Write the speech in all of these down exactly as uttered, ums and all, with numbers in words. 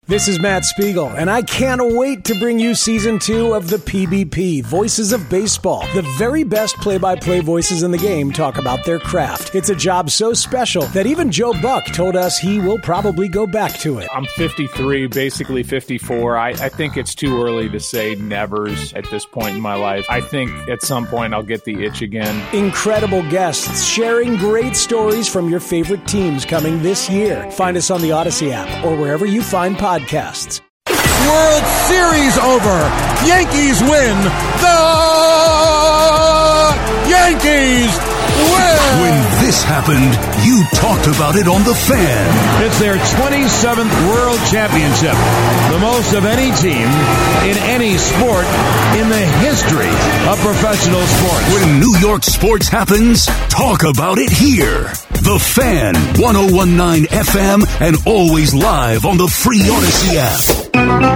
This is Matt Spiegel, and I can't wait to bring you season two of the P B P, Voices of Baseball. The very best play-by-play voices in the game talk about their craft. It's a job so special that even Joe Buck told us he will probably go back to it. I'm fifty-three, basically fifty-four. I, I think it's too early to say nevers at this point in my life. I think at some point I'll get the itch again. Incredible guests sharing great stories from your favorite teams coming this year. Find us on the Odyssey app or wherever you find podcasts. Podcasts. World Series over. Yankees win. The Yankees win. When this happened, you talked about it on The Fan. It's their twenty-seventh World Championship, the most of any team in any sport in the history of professional sports. When New York sports happens, talk about it here. The Fan, one oh one point nine F M, and always live on the free Odyssey app.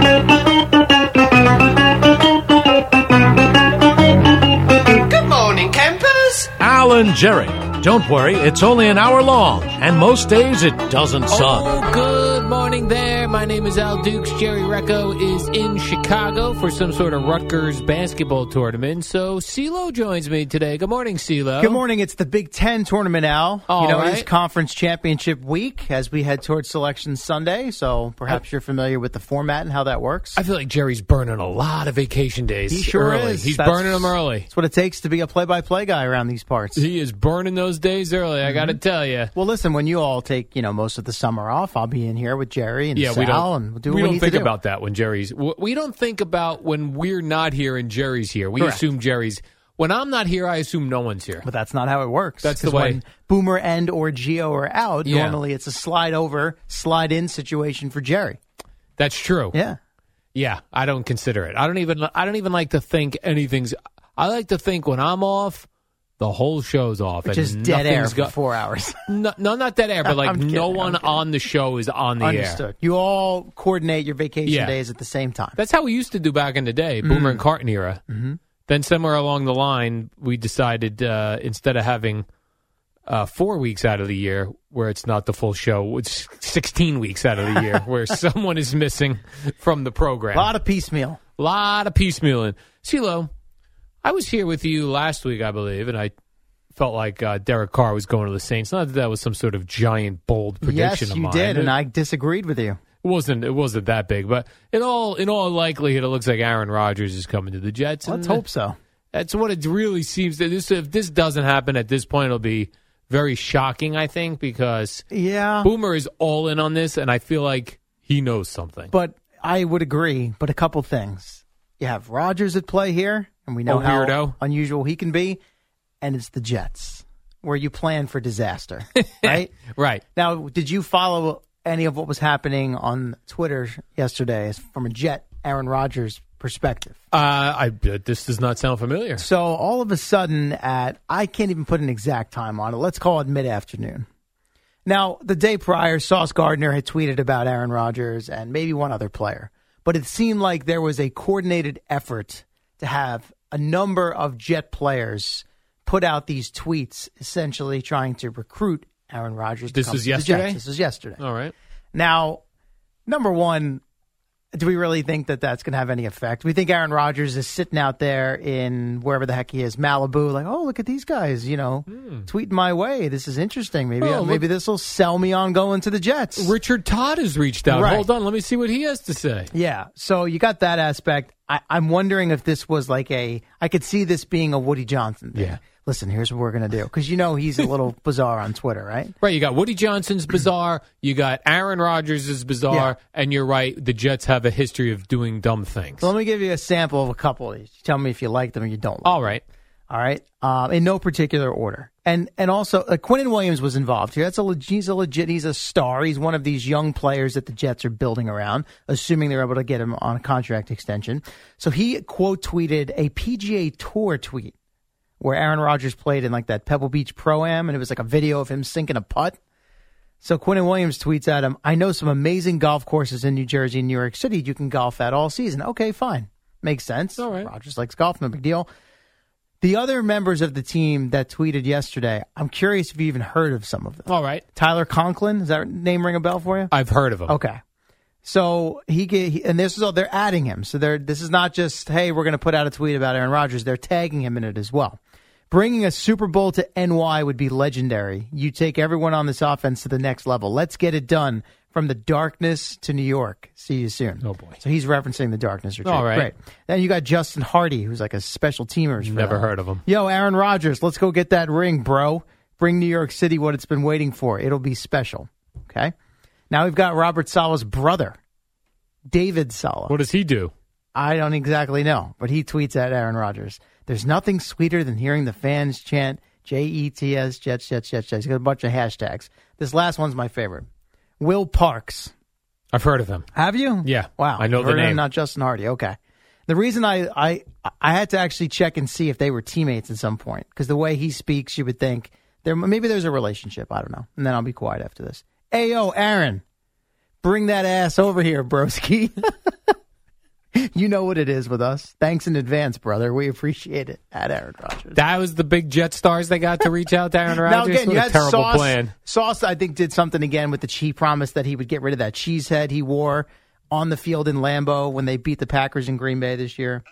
Good morning, campers. Alan Jerry. Don't worry, it's only an hour long, and most days it doesn't suck. Oh, good morning there. My name is Al Dukes. Jerry Recco is in Chicago for some sort of Rutgers basketball tournament. So CeeLo joins me today. Good morning, CeeLo. Good morning. It's the Big Ten tournament, Al. All you know, right. It is conference championship week as we head towards Selection Sunday. So perhaps you're familiar with the format and how that works. I feel like Jerry's burning a lot of vacation days. He sure early. is. He's That's- burning them early. That's what it takes to be a play-by-play guy around these parts. He is burning those days early, I got to tell you. Well, listen, when you all take, you know, most of the summer off, I'll be in here with Jerry and Yeah, Sal, we don't, and we'll do what we we don't need think to do. about that when Jerry's. We don't think about when we're not here and Jerry's here. We Correct. assume Jerry's. When I'm not here, I assume no one's here. But that's not how it works. That's the 'Cause way. When Boomer and or Gio are out, Yeah. normally it's a slide over, slide in situation for Jerry. That's true. Yeah. Yeah, I don't consider it. I don't even. I don't even like to think anything's. I like to think when I'm off, the whole show's off. Which and is dead air nothing's for go- four hours. No, no, not dead air, but like I'm kidding, no I'm one kidding. on the show is on the Understood. air. You all coordinate your vacation Yeah. days at the same time. That's how we used to do back in the day, Boomer and Carton era. Mm-hmm. Then somewhere along the line, we decided uh, instead of having uh, four weeks out of the year where it's not the full show, it's sixteen weeks out of the year where someone is missing from the program. A lot of piecemeal. A lot of piecemealing. CeeLo, I was here with you last week, I believe, and I felt like uh, Derek Carr was going to the Saints. Not that that was some sort of giant, bold prediction Yes, of you mine. did, It, and I disagreed with you. it wasn't. It wasn't that big, but in all in all likelihood, it looks like Aaron Rodgers is coming to the Jets. Let's and hope so. That's what it really seems. That this, if this doesn't happen at this point, it'll be very shocking. I think because Yeah, Boomer is all in on this, and I feel like he knows something. but I would agree. But a couple things. You have Rodgers at play here, and we know A how weirdo. unusual he can be, and it's the Jets, where you plan for disaster, right? Right. Now, did you follow any of what was happening on Twitter yesterday from a Jet Aaron Rodgers perspective? Uh, I this does not sound familiar. So all of a sudden at, I can't even put an exact time on it. Let's call it mid-afternoon. Now, the day prior, Sauce Gardner had tweeted about Aaron Rodgers and maybe one other player. But it seemed like there was a coordinated effort to have a number of Jet players put out these tweets, essentially trying to recruit Aaron Rodgers. This to come was to the yesterday? Jets. This was yesterday. All right. Now, number one, do we really think that that's going to have any effect? We think Aaron Rodgers is sitting out there in wherever the heck he is, Malibu, like, oh, look at these guys, you know, tweeting my way. This is interesting. Maybe Oh, maybe this will sell me on going to the Jets. Richard Todd has reached out. Right. Hold on, let me see what he has to say. Yeah, so you got that aspect. I, I'm wondering if this was like a, I could see this being a Woody Johnson thing. Yeah. Listen, here's what we're going to do. Because you know he's a little bizarre on Twitter, right? Right, you got Woody Johnson's bizarre, you got Aaron Rodgers' is bizarre, Yeah. and you're right, the Jets have a history of doing dumb things. So let me give you a sample of a couple of these. Tell me if you like them or you don't like them. All right. All right, um, in no particular order, and and also uh, Quinnen Williams was involved here. That's a leg- he's a legit, he's a star. He's one of these young players that the Jets are building around, assuming they're able to get him on a contract extension. So he quote tweeted a P G A Tour tweet where Aaron Rodgers played in like that Pebble Beach Pro-Am, and it was like a video of him sinking a putt. So Quinnen Williams tweets at him, "I know some amazing golf courses in New Jersey and New York City you can golf at all season." Okay, fine, makes sense. All right. Rodgers likes golf, no big deal. The other members of the team that tweeted yesterday, I'm curious if you even heard of some of them. All right. Tyler Conklin, does that name ring a bell for you? I've heard of him. Okay. So he, get, he and this is all they're adding him. So they're this is not just hey we're going to put out a tweet about Aaron Rodgers. They're tagging him in it as well. Bringing a Super Bowl to N Y would be legendary. You take everyone on this offense to the next level. Let's get it done from the darkness to New York. See you soon. Oh boy. So he's referencing the darkness retreat. All right. Great. Then you got Justin Hardy, who's like a special teamer. Never heard of him. Yo, Aaron Rodgers, let's go get that ring, bro. Bring New York City what it's been waiting for. It'll be special. Okay. Now we've got Robert Saleh's brother, David Saleh. What does he do? I don't exactly know, but he tweets at Aaron Rodgers. There's nothing sweeter than hearing the fans chant J E T S, Jets, Jets, Jets, Jets. He's got a bunch of hashtags. This last one's my favorite. Will Parks. I've heard of him. Have you? Yeah. Wow. I know You've the heard of name. him, not Justin Hardy. Okay. The reason I, I, I had to actually check and see if they were teammates at some point, because the way he speaks, you would think there maybe there's a relationship. I don't know. And then I'll be quiet after this. Ayo, Aaron, bring that ass over here, broski. You know what it is with us. Thanks in advance, brother. We appreciate it. At Aaron Rodgers. That was the big Jet stars they got to reach out to Aaron Rodgers. Now again, What you a had terrible Sauce. plan. Sauce, I think, did something again with the he promised that he would get rid of that cheese head he wore on the field in Lambeau when they beat the Packers in Green Bay this year.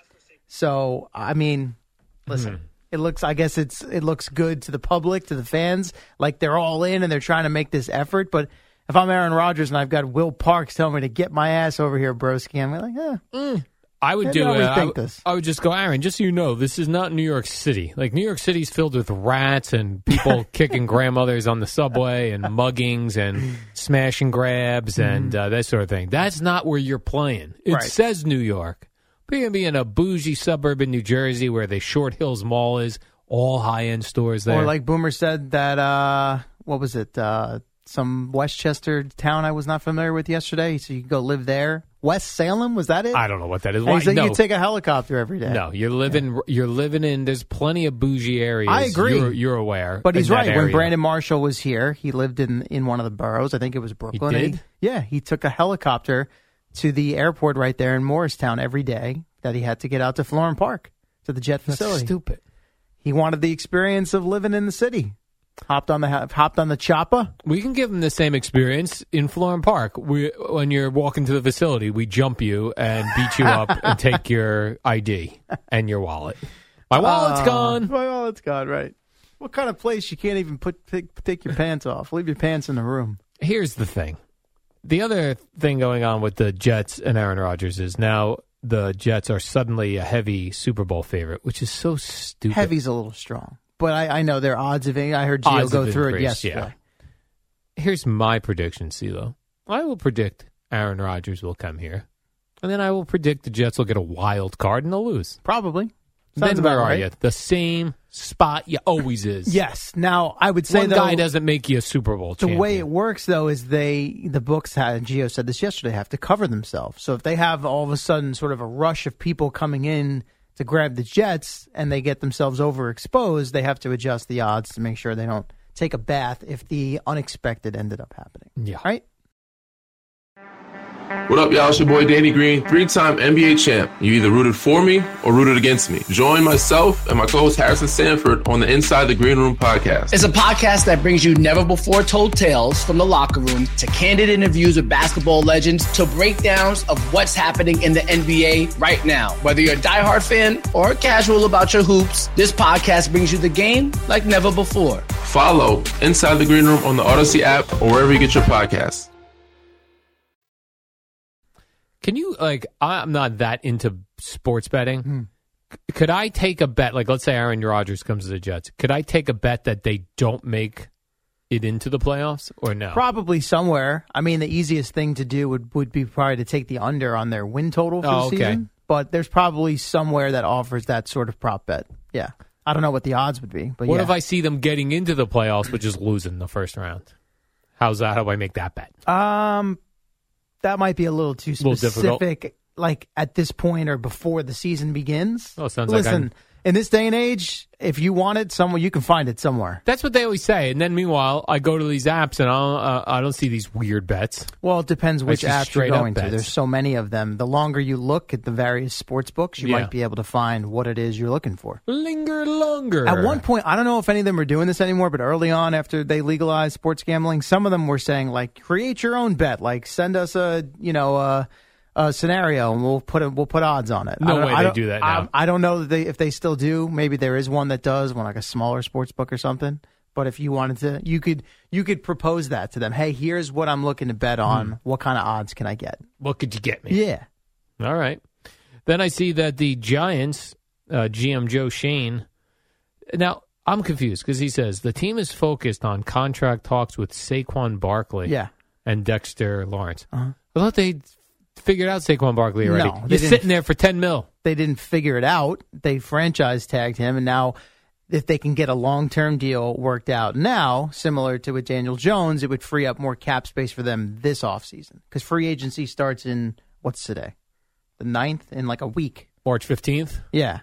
So, I mean, listen, mm-hmm. it looks. I guess it's it looks good to the public, to the fans, like they're all in and they're trying to make this effort. But if I'm Aaron Rodgers and I've got Will Parks telling me to get my ass over here, broski, I'm like, eh. Mm. I would Maybe do I'll it. rethink I, this. I would just go, Aaron, just so you know, this is not New York City. Like, New York City's filled with rats and people kicking grandmothers on the subway and muggings and smash and grabs and uh, that sort of thing. That's not where you're playing. It Right. says New York. But you're going to be in a bougie suburb in New Jersey where the Short Hills Mall is, all high-end stores there. Or like Boomer said that, uh, what was it, uh, some Westchester town I was not familiar with yesterday, so you could go live there. West Salem, was that it? I don't know what that is. And Why? he's like, no. you take a helicopter every day. No, you're living. You're living in. There's plenty of bougie areas. I agree. You're, you're aware, But he's in that right. When area. Brandon Marshall was here, he lived in, in one of the boroughs. I think it was Brooklyn. He And did? yeah, he took a helicopter to the airport right there in Morristown every day that he had to get out to Florham Park, to the jet That's facility. stupid. He wanted the experience of living in the city. Hopped on the hopped on the chopper. We can give them the same experience in Florham Park. We, when you're walking to the facility, we jump you and beat you up and take your I D and your wallet. My wallet's Uh, gone. My wallet's gone. Right. What kind of place you can't even put take, take your pants off? Leave your pants in the room. Here's the thing. The other thing going on with the Jets and Aaron Rodgers is now the Jets are suddenly a heavy Super Bowl favorite, which is so stupid. Heavy's a little strong. But I, I know their odds of it. I heard Gio Odds go have through it increased, yesterday. yeah. Here's my prediction, CeeLo. I will predict Aaron Rodgers will come here. And then I will predict the Jets will get a wild card and they'll lose. Probably. Sounds Then where about are right. you? The same spot you always is. Yes. Now, I would say, One though, guy doesn't make you a Super Bowl the champion. way it works, though, is they, the books, had, and Gio said this yesterday, have to cover themselves. So if they have all of a sudden sort of a rush of people coming in to grab the Jets and they get themselves overexposed, they have to adjust the odds to make sure they don't take a bath if the unexpected ended up happening. Yeah. Right? What up, y'all? It's your boy Danny Green, three-time N B A champ. You either rooted for me or rooted against me. Join myself and my co-host Harrison Sanford on the Inside the Green Room podcast. It's a podcast that brings you never-before-told tales from the locker room to candid interviews with basketball legends to breakdowns of what's happening in the N B A right now. Whether you're a diehard fan or casual about your hoops, this podcast brings you the game like never before. Follow Inside the Green Room on the Odyssey app or wherever you get your podcasts. Can you, like, I'm not that into sports betting. Hmm. C- Could I take a bet, like, let's say Aaron Rodgers comes to the Jets. Could I take a bet that they don't make it into the playoffs or no? Probably somewhere. I mean, the easiest thing to do would, would be probably to take the under on their win total for Oh, the okay. season. But there's probably somewhere that offers that sort of prop bet. Yeah. I don't know what the odds would be. But What yeah. if I see them getting into the playoffs but just losing the first round? How's that? How do I make that bet? Um, that might be a little too little difficult. specific, like at this point or before the season begins. Oh, it sounds like Listen, I'm- In this day and age, if you want it somewhere, you can find it somewhere. That's what they always say. And then meanwhile, I go to these apps and I don't, uh, I don't see these weird bets. Well, it depends which I see app you're straight up going to. bets. There's so many of them. The longer you look at the various sports books, you Yeah. might be able to find what it is you're looking for. Linger longer. At one point, I don't know if any of them are doing this anymore, but early on after they legalized sports gambling, some of them were saying, like, create your own bet. Like, send us a, you know, a, a scenario and we'll put a, we'll put odds on it. No I don't- way I they don't- do that I, now. I don't know that they, if they still do. Maybe there is one that does, one like a smaller sports book or something. But if you wanted to, you could you could propose that to them. Hey, here's what I'm looking to bet on. Hmm. What kind of odds can I get? What could you get me? Yeah. All right. Then I see that the Giants, uh, G M Joe Shane. Now, I'm confused because he says the team is focused on contract talks with Saquon Barkley Yeah. and Dexter Lawrence. Uh-huh. I thought they figured out Saquon Barkley already. No, they You're didn't. sitting there for ten mil. They didn't figure it out. They franchise tagged him, and now if they can get a long-term deal worked out now, similar to with Daniel Jones, it would free up more cap space for them this offseason. Because free agency starts in, what's today? The ninth, in like a week. March fifteenth? Yeah.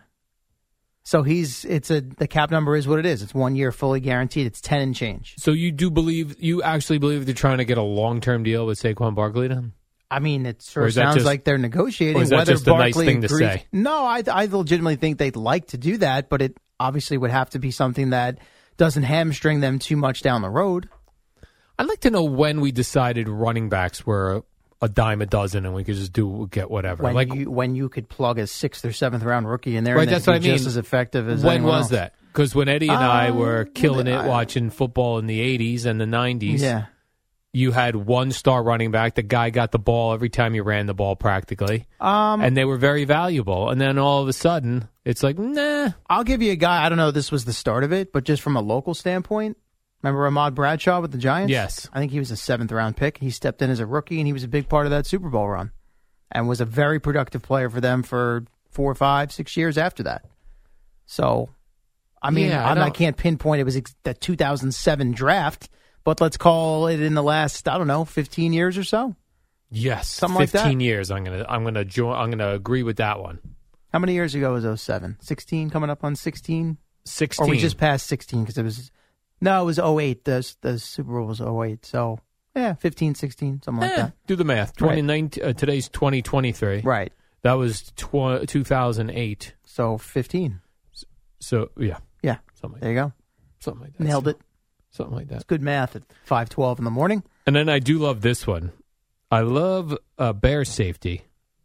So he's, it's a, the cap number is what it is. It's one year fully guaranteed. It's ten and change. So you do believe, you actually believe they're trying to get a long-term deal with Saquon Barkley then? I mean, it Or sure is that sounds just- like they're negotiating. or is that Whether just a nice Barkley thing to agrees- say? No, I, I legitimately think they'd like to do that, but it obviously would have to be something that doesn't hamstring them too much down the road. I'd like to know when we decided running backs were a dime a dozen and we could just do get whatever. When like you when you could plug a sixth or seventh round rookie in there, Right, and that's they'd what be I mean. just as effective as when anyone was else. that? Because when Eddie and I Uh, were killing it I- watching football in the eighties and the nineties, Yeah, you had one star running back. The guy got the ball every time you ran the ball practically, um, and they were very valuable. And then all of a sudden, it's like, nah. I'll give you a guy. I don't know if this was the start of it, but just from a local standpoint, remember Ahmad Bradshaw with the Giants? Yes. I think he was a seventh round pick. He stepped in as a rookie, and he was a big part of that Super Bowl run, and was a very productive player for them for four, five, six years after that. So, I mean, Yeah, I I, I don't- can't pinpoint it was ex- the two thousand seven draft, but let's call it in the last, I don't know, fifteen years or so. Yes, Something like that. fifteen years. I'm gonna, I'm gonna join. I'm gonna agree with that one. How many years ago was oh seven? sixteen, coming up on sixteen? Sixteen. Or we just passed sixteen because it was, no, it was oh eight. The, the Super Bowl was oh eight. So, yeah, fifteen, sixteen, something like Eh, that. do the math. twenty nineteen. Uh, today's twenty twenty-three. Right. That was tw- two thousand eight. So, fifteen. So yeah, Yeah. something like There you go. something like that. Nailed it. Something like that. It's good math at five twelve in the morning. And then I do love this one. I love uh, Bears safety,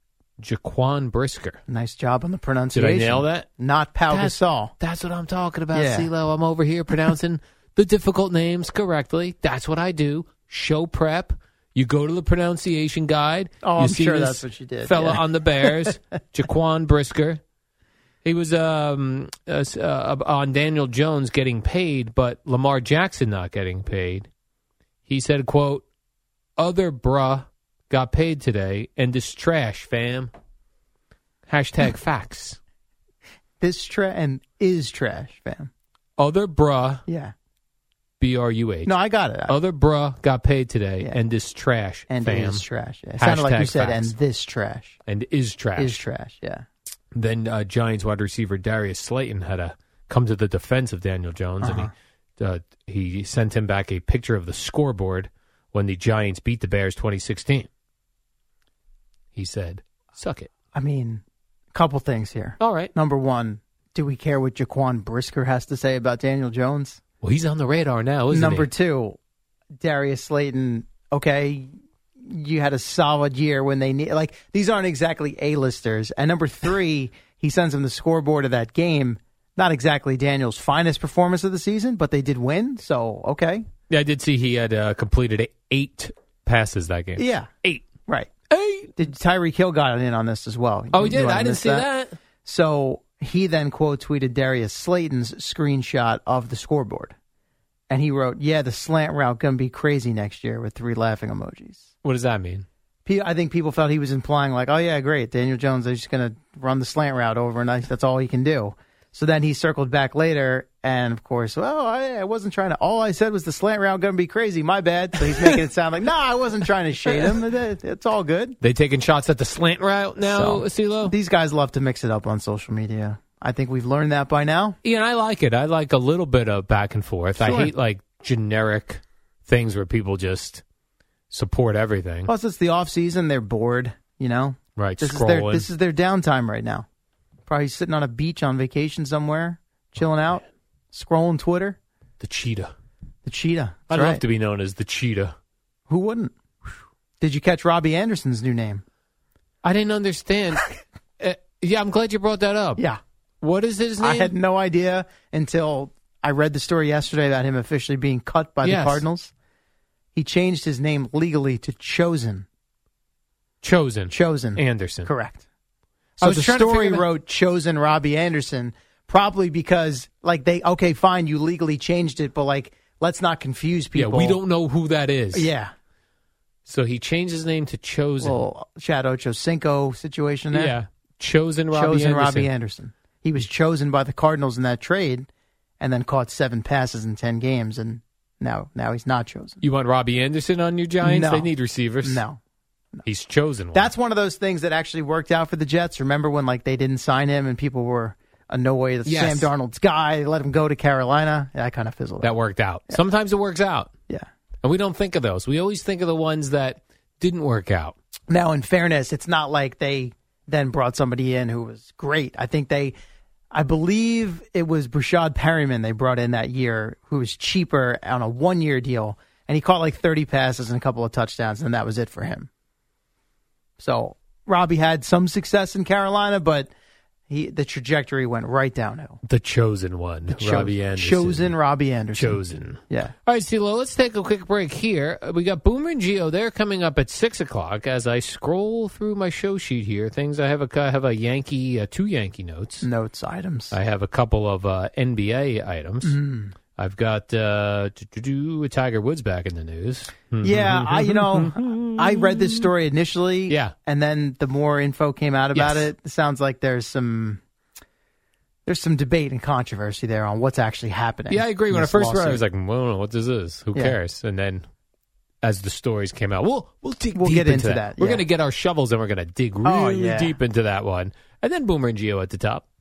Jaquan Brisker. Nice job on the Did pronunciation. I nail that? Not Pau That's- Gasol. That's what I'm talking about, Yeah. CeeLo. I'm over here pronouncing the difficult names correctly. That's what I do. Show prep. You go to the pronunciation guide. Oh, you I'm see sure this that's what you did, Fella yeah. on the Bears, Jaquan Brisker. He was um, uh, uh, on Daniel Jones getting paid, but Lamar Jackson not getting paid. He said, quote, other bruh got paid today, and this trash, fam. Hashtag facts. This tra- and is trash, fam. Other bruh, Yeah. B R U H. No, I got it. Other bruh got paid today, Yeah. and this trash, and fam. is trash. Yeah. It sounded like you Hashtag said, facts. and this trash. And is trash. Is trash, yeah. Then uh, Giants wide receiver Darius Slayton had to come to the defense of Daniel Jones, Uh-huh. and he uh, he sent him back a picture of the scoreboard when the Giants beat the Bears twenty sixteen. He said, suck it. I mean, a couple things here. All right. Number one, do we care what Jaquan Brisker has to say about Daniel Jones? Well, he's on the radar now, isn't Number he? two, Darius Slayton, okay, you had a solid year when they need, like, these aren't exactly A-listers. And number three, he sends them the scoreboard of that game. Not exactly Daniel's finest performance of the season, but they did win, so okay. Yeah, I did see he had uh, completed eight passes that game. Yeah. Eight. Right. Eight. Did Tyreek Hill got in on this as well? Oh, he You did? wanna I didn't miss see that. So he then quote tweeted Darius Slayton's screenshot of the scoreboard. And he wrote, yeah, the slant route going to be crazy next year with three laughing emojis. What does that mean? Pe- I think people felt he was implying like, oh, yeah, great. Daniel Jones, they're just going to run the slant route over and that's all he can do. So then he circled back later. And, of course, well, I, I wasn't trying to. All I said was the slant route going to be crazy. My bad. So he's making it sound like, no, nah, I wasn't trying to shade him. It- It's all good. They taking shots at the slant route now, So, CeeLo? These guys love to mix it up on social media. I think we've learned that by now. Yeah, and I like it. I like a little bit of back and forth. Sure. I hate like generic things where people just support everything. Plus, it's the off season; they're bored. You know, Right, This is scrolling. their this is their downtime right now. Probably sitting on a beach on vacation somewhere, chilling out, scrolling Twitter. The cheetah. The cheetah. I'd That's love right. to be known as the cheetah. Who wouldn't? Did you catch Robbie Anderson's new name? I didn't understand. uh, yeah, I'm glad you brought that up. Yeah. What is his name? I had no idea until I read the story yesterday about him officially being cut by Yes. the Cardinals. He changed his name legally to Chosen. Chosen. Chosen. Anderson. Correct. I So was the trying to story figure that- wrote Chosen Robbie Anderson, probably because, like, they, okay, fine, you legally changed it, but, like, let's not confuse Yeah, people. we don't know who that is. Yeah. So he changed his name to Chosen. Little Chad Ochocinco situation there. Yeah. Chosen Robbie Chosen Anderson. Robbie Anderson. He was chosen by the Cardinals in that trade and then caught seven passes in ten games, and now now he's not chosen. You want Robbie Anderson on your Giants? No. They need receivers. No. He's chosen one. That's one of those things that actually worked out for the Jets. Remember when like they didn't sign him and people were annoyed that Yes. Sam Darnold's guy, they let him go to Carolina? That kind of fizzled That out. worked out. Sometimes it works out. Yeah. And we don't think of those. We always think of the ones that didn't work out. Now, in fairness, it's not like they then brought somebody in who was great. I think they, I believe it was Brashad Perryman they brought in that year, who was cheaper on a one-year deal, and he caught like thirty passes and a couple of touchdowns, and that was it for him. So Robbie had some success in Carolina, but he the trajectory went right downhill. The chosen one, Cho- Robbie Anderson. Chosen Robbie Anderson. Chosen. Yeah. All right, CeeLo, let's take a quick break here. Uh, We got Boomer and Gio. They're coming up at six o'clock. As I scroll through my show sheet here, things I have a I have a Yankee, uh, two Yankee notes. Notes, items. I have a couple of uh, N B A items. Mm. I've got uh, to, to do Tiger Woods back in the news. Yeah, I you know I read this story initially, Yeah. and then the more info came out about Yes. it, it sounds like there's some there's some debate and controversy there on what's actually happening. Yeah, I agree. in When I this first read it, I lawsuit. was like, well, what is this? Who Yeah. cares? And then as the stories came out, we'll, we'll dig We'll deep get into that. that, We're yeah. going to get our shovels and we're going to dig really Oh, yeah. deep into that one. And then Boomer and Gio at the top.